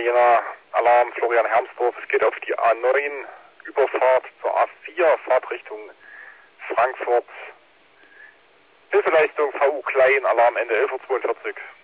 Jena, Alarm Florian Hermsdorf. Es geht auf die A9, Überfahrt zur A4, Fahrtrichtung Frankfurt. Hilfeleistung VU Klein, Alarm Ende 11:42 Uhr.